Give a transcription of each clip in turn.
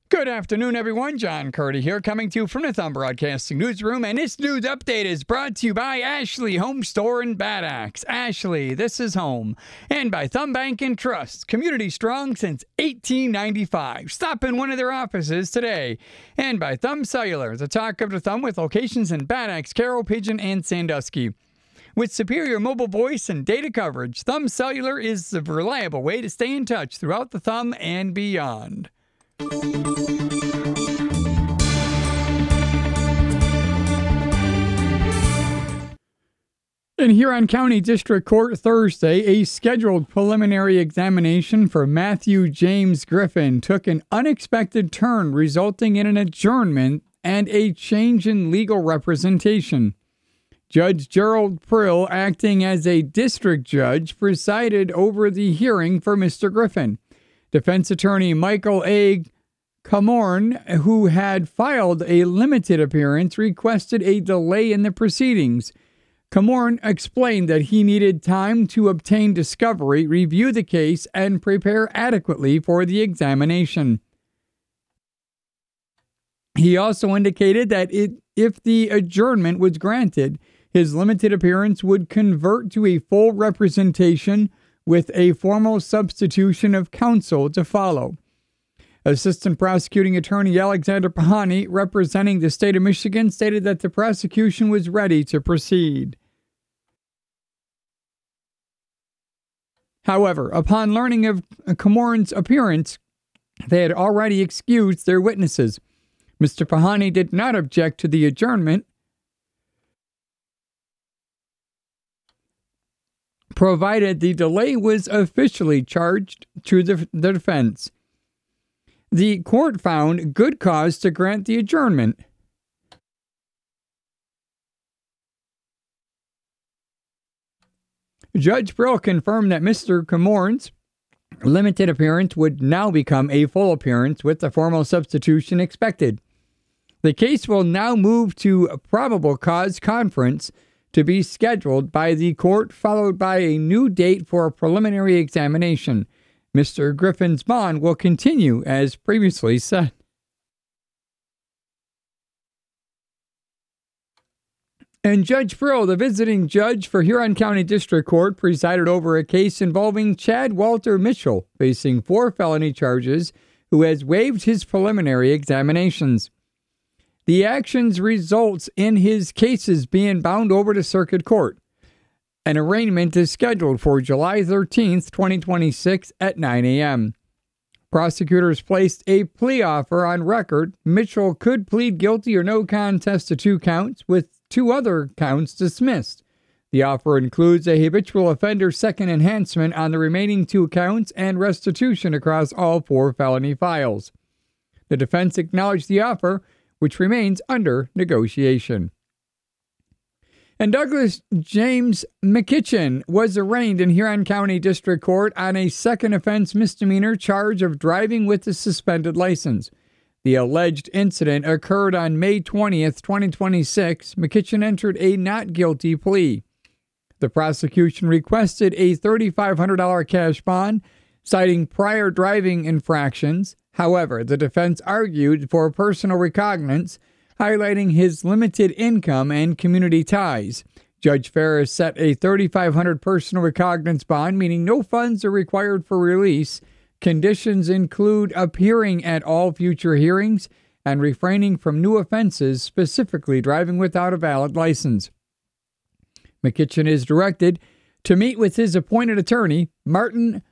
Good afternoon, everyone. John Curdy here, coming to you from the Thumb Broadcasting Newsroom, and this news update is brought to you by Ashley Home Store in Bad Axe. Ashley, this is home. And by Thumb Bank and Trust, community strong since 1895. Stop in one of their offices today. And by Thumb Cellular, the talk of the thumb, with locations in Bad Axe, Carroll, Pigeon, and Sandusky. With superior mobile voice and data coverage, Thumb Cellular is the reliable way to stay in touch throughout the thumb and beyond. In Huron County District Court Thursday, a scheduled preliminary examination for Matthew James Griffin took an unexpected turn, resulting in an adjournment and a change in legal representation. Judge Gerald Prill, acting as a district judge, presided over the hearing for Mr. Griffin. Defense attorney Michael A. Camorn, who had filed a limited appearance, requested a delay in the proceedings. Camorn explained that he needed time to obtain discovery, review the case, and prepare adequately for the examination. He also indicated that if the adjournment was granted, his limited appearance would convert to a full representation with a formal substitution of counsel to follow. Assistant Prosecuting Attorney Alexander Pahani, representing the state of Michigan, stated that the prosecution was ready to proceed. However, upon learning of Camorn's appearance, they had already excused their witnesses. Mr. Pahani did not object to the adjournment, provided the delay was officially charged to the defense. The court found good cause to grant the adjournment. Judge Brill confirmed that Mr. Camorn's limited appearance would now become a full appearance with the formal substitution expected. The case will now move to a probable cause conference to be scheduled by the court, followed by a new date for a preliminary examination. Mr. Griffin's bond will continue as previously said. And Judge Brill, the visiting judge for Huron County District Court, presided over a case involving Chad Walter Mitchell, facing 4 felony charges, who has waived his preliminary examinations. The actions results in his cases being bound over to circuit court. An arraignment is scheduled for July 13th, 2026 at 9 a.m. Prosecutors placed a plea offer on record. Mitchell could plead guilty or no contest to 2 counts, with 2 other counts dismissed. The offer includes a habitual offender second enhancement on the remaining 2 counts and restitution across all 4 felony files. The defense acknowledged the offer, which remains under negotiation. And Douglas James McKitchen was arraigned in Huron County District Court on a second offense misdemeanor charge of driving with a suspended license. The alleged incident occurred on May 20th, 2026. McKitchen entered a not guilty plea. The prosecution requested a $3,500 cash bond, citing prior driving infractions. However, the defense argued for personal recognizance, highlighting his limited income and community ties. Judge Ferris set a $3,500 personal recognizance bond, meaning no funds are required for release. Conditions include appearing at all future hearings and refraining from new offenses, specifically driving without a valid license. McKitchen is directed to meet with his appointed attorney, Martin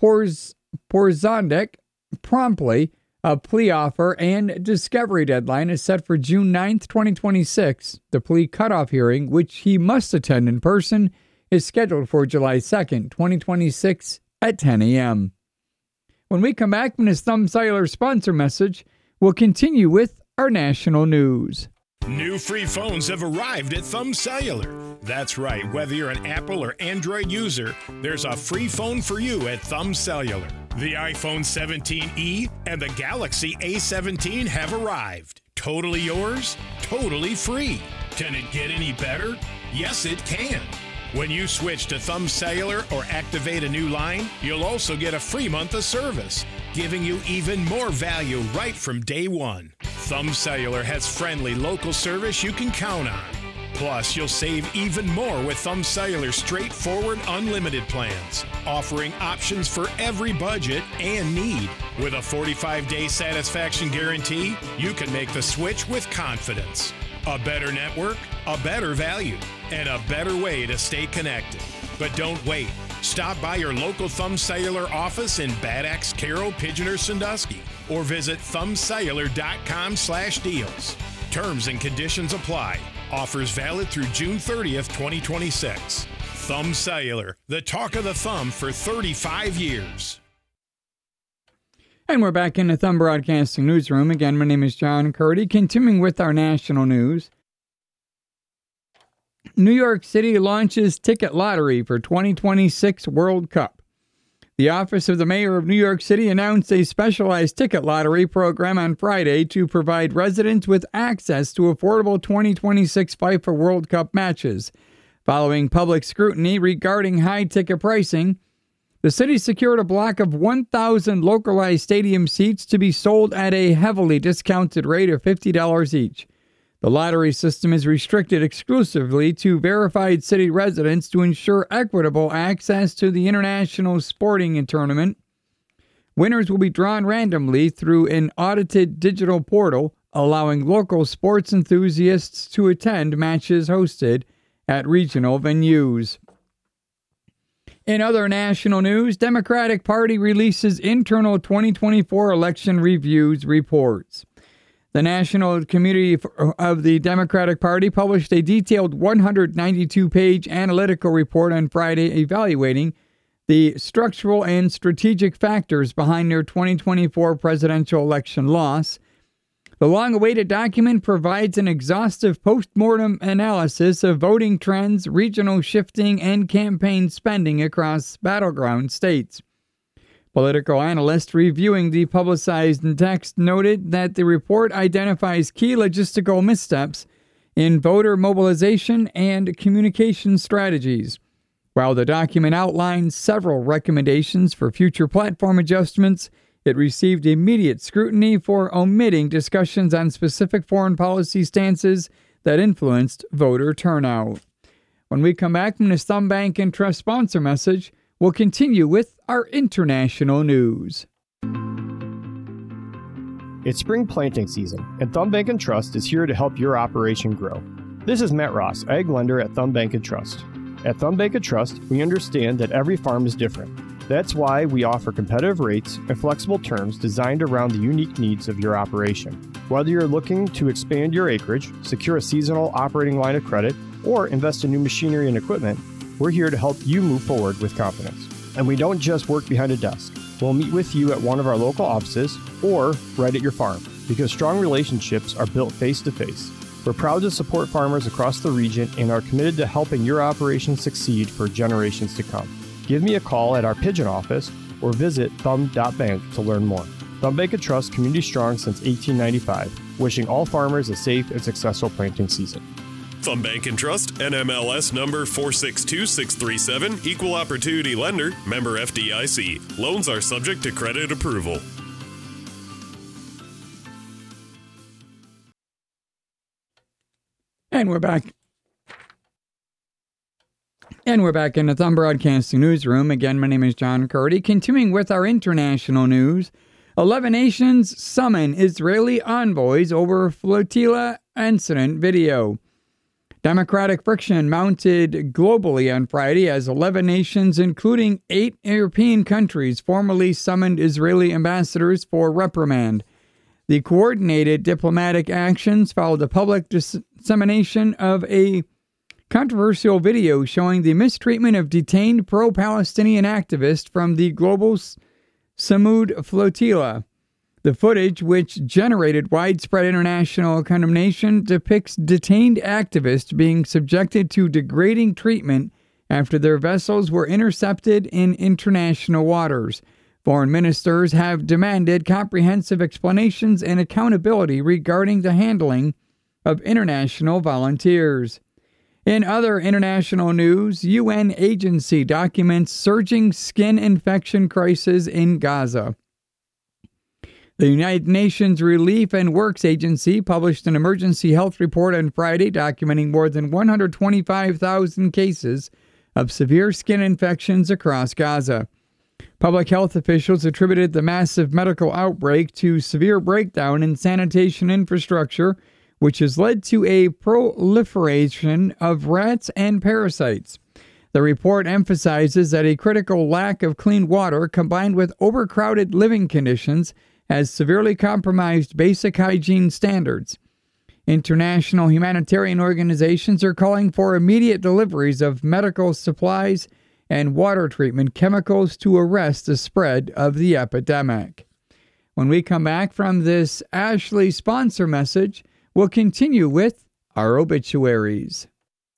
Porzondek, promptly. A plea offer and discovery deadline is set for June 9th, 2026. The plea cutoff hearing, which he must attend in person, is scheduled for July 2nd, 2026 at 10 a.m. When we come back from this Thumb Cellular sponsor message, we'll continue with our national news. New free phones have arrived at Thumb Cellular. That's right, whether you're an Apple or Android user, there's a free phone for you at Thumb Cellular. The iPhone 17e and the Galaxy A17 have arrived. Totally yours, totally free. Can it get any better? Yes, it can. When you switch to Thumb Cellular or activate a new line, you'll also get a free month of service. giving you even more value right from day one. Thumb Cellular has friendly local service you can count on. Plus, you'll save even more with Thumb Cellular's straightforward unlimited plans, offering options for every budget and need. With a 45-day satisfaction guarantee, you can make the switch with confidence. A better network, a better value, and a better way to stay connected. But don't wait. Stop by your local Thumb Cellular office in Bad Axe, Carroll, Pigeon, or Sandusky, or visit thumbcellular.com/deals. Terms and conditions apply. Offers valid through June 30th, 2026. Thumb Cellular, the talk of the thumb for 35 years. And we're back in the Thumb Broadcasting Newsroom. Again, my name is John Curdy. Continuing with our national news. New York City launches ticket lottery for 2026 World Cup. The Office of the Mayor of New York City announced a specialized ticket lottery program on Friday to provide residents with access to affordable 2026 FIFA World Cup matches. Following public scrutiny regarding high ticket pricing, the city secured a block of 1,000 localized stadium seats to be sold at a heavily discounted rate of $50 each. The lottery system is restricted exclusively to verified city residents to ensure equitable access to the international sporting tournament. Winners will be drawn randomly through an audited digital portal, allowing local sports enthusiasts to attend matches hosted at regional venues. In other national news, Democratic Party releases internal 2024 election reviews reports. The National Committee of the Democratic Party published a detailed 192-page analytical report on Friday evaluating the structural and strategic factors behind their 2024 presidential election loss. The long-awaited document provides an exhaustive post-mortem analysis of voting trends, regional shifting, and campaign spending across battleground states. Political analysts reviewing the publicized text noted that the report identifies key logistical missteps in voter mobilization and communication strategies. While the document outlines several recommendations for future platform adjustments, it received immediate scrutiny for omitting discussions on specific foreign policy stances that influenced voter turnout. When we come back from this Thumb Bank and Trust sponsor message, we'll continue with our international news. It's spring planting season, and Thumb Bank & Trust is here to help your operation grow. This is Matt Ross, Ag Lender at Thumb Bank & Trust. At Thumb Bank & Trust, we understand that every farm is different. That's why we offer competitive rates and flexible terms designed around the unique needs of your operation. Whether you're looking to expand your acreage, secure a seasonal operating line of credit, or invest in new machinery and equipment, we're here to help you move forward with confidence. And we don't just work behind a desk. We'll meet with you at one of our local offices or right at your farm, because strong relationships are built face-to-face. We're proud to support farmers across the region and are committed to helping your operation succeed for generations to come. Give me a call at our Pigeon office or visit thumb.bank to learn more. Thumb Bank & Trust, community strong since 1895, wishing all farmers a safe and successful planting season. Thumb Bank & Trust, NMLS number 462637, Equal Opportunity Lender, member FDIC. Loans are subject to credit approval. And we're back. And we're back in the Thumb Broadcasting Newsroom. Again, my name is John Curdy. Continuing with our international news, 11 nations summon Israeli envoys over flotilla incident video. Democratic friction mounted globally on Friday as 11 nations, including 8 European countries, formally summoned Israeli ambassadors for reprimand. The coordinated diplomatic actions followed the public dissemination of a controversial video showing the mistreatment of detained pro-Palestinian activists from the global Samud flotilla. The footage, which generated widespread international condemnation, depicts detained activists being subjected to degrading treatment after their vessels were intercepted in international waters. Foreign ministers have demanded comprehensive explanations and accountability regarding the handling of international volunteers. In other international news, UN agency documents surging skin infection crisis in Gaza. The United Nations Relief and Works Agency published an emergency health report on Friday documenting more than 125,000 cases of severe skin infections across Gaza. Public health officials attributed the massive medical outbreak to severe breakdown in sanitation infrastructure, which has led to a proliferation of rats and parasites. The report emphasizes that a critical lack of clean water combined with overcrowded living conditions has severely compromised basic hygiene standards. International humanitarian organizations are calling for immediate deliveries of medical supplies and water treatment chemicals to arrest the spread of the epidemic. When we come back from this Ashley sponsor message, we'll continue with our obituaries.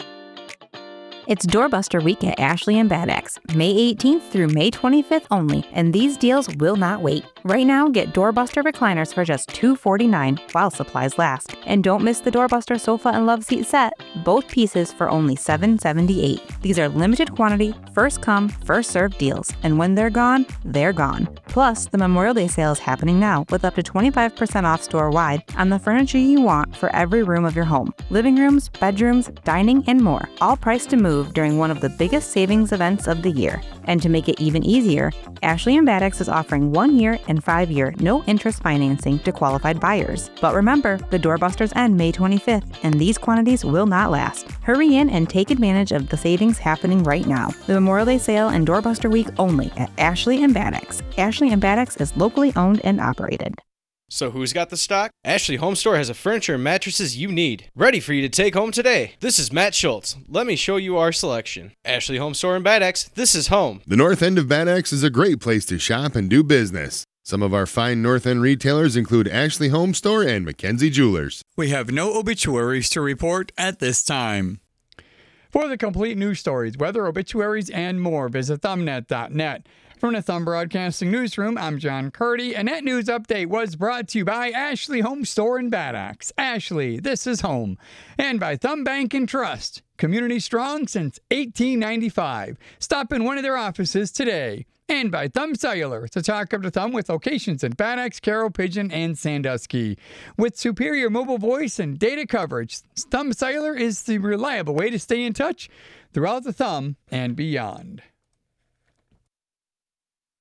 It's Doorbuster Week at Ashley and Bad Axe, May 18th through May 25th only, and these deals will not wait. Right now, get Doorbuster recliners for just $249 while supplies last. And don't miss the Doorbuster sofa and love seat set, both pieces for only $778. These are limited quantity, first come, first served deals, and when they're gone, they're gone. Plus, the Memorial Day sale is happening now with up to 25% off store-wide on the furniture you want for every room of your home. Living rooms, bedrooms, dining, and more, all priced to move during one of the biggest savings events of the year. And to make it even easier, Ashley and Bad Axe is offering 1 year and 5-year no-interest financing to qualified buyers. But remember, the doorbusters end May 25th, and these quantities will not last. Hurry in and take advantage of the savings happening right now. The Memorial Day sale and Doorbuster Week only at Ashley and Bad Axe. Ashley and Bad Axe is locally owned and operated. So who's got the stock? Ashley Home Store has the furniture and mattresses you need, ready for you to take home today. This is Matt Schultz. Let me show you our selection. Ashley Home Store in Bad Axe, this is home. The north end of Bad Axe is a great place to shop and do business. Some of our fine north end retailers include Ashley Home Store and Mackenzie Jewelers. We have no obituaries to report at this time. For the complete news stories, weather, obituaries, and more, visit thumbnet.net. From the Thumb Broadcasting Newsroom, I'm John Curdy, and that news update was brought to you by Ashley Home Store in Bad Axe. Ashley, this is home. And by Thumb Bank and Trust, community strong since 1895. Stop in one of their offices today. And by Thumb Cellular, to talk up to Thumb with locations in Bad Axe, Carroll, Pigeon, and Sandusky. With superior mobile voice and data coverage, Thumb Cellular is the reliable way to stay in touch throughout the Thumb and beyond.